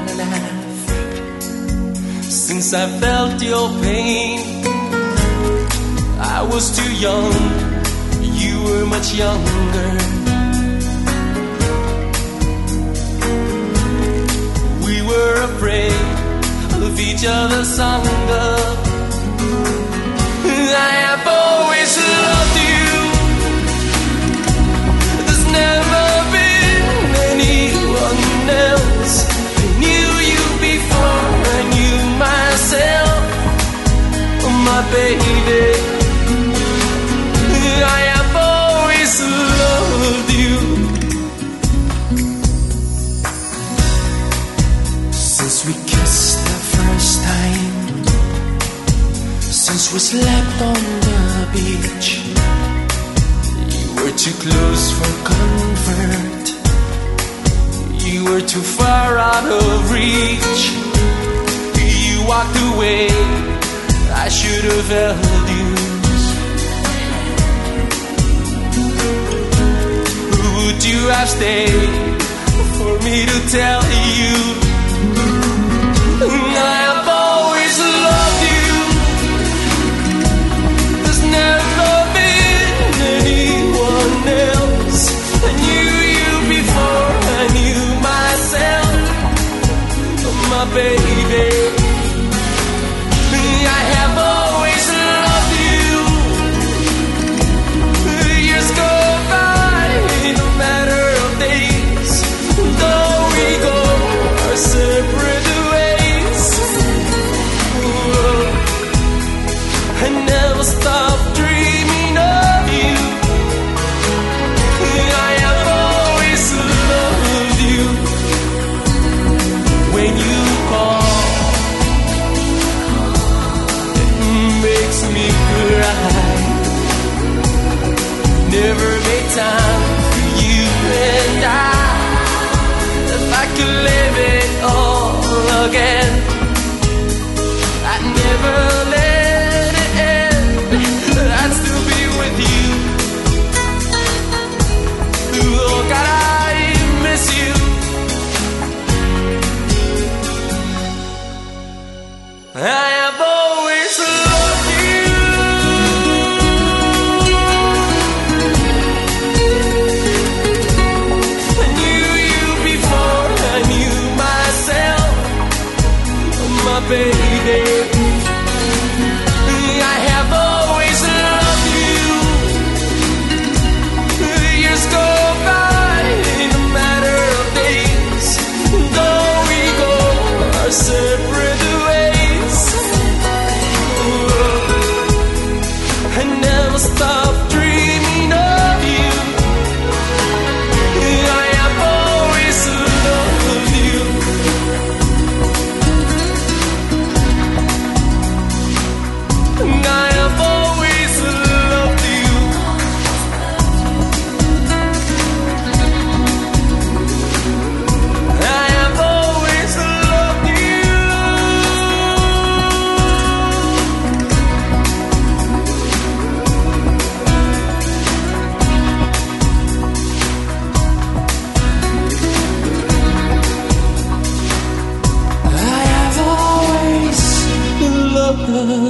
half since I felt your pain. I was too young, you were much younger. We were afraid of each other's hunger. I have always loved you. There's never been anyone else. I knew you before I knew myself, my baby. I have always loved you. Since we kissed the first time, since we slept on the beach, you were too close for comfort, you were too far out of reach. You walked away, I should have held you. Would you have stayed for me to tell you I have always loved you? There's never been anyone else. I knew you before I knew myself, my baby. I have always loved you. Years go by, no matter of days, though we go our separate ways. I never stop dreaming of you. I have always loved you. When you call, it makes me cry. Never made time for you and I. If I could live it all again, I'd never let it end. I'd still be with you. Oh God, I miss you. I have always loved you. I knew you before I knew myself, my baby. I have always loved you. Years go by, no matter of days, though we go our separate ways. I never stop dreaming of you. I have always loved you. I have always loved you. I have always loved you. I have always loved you.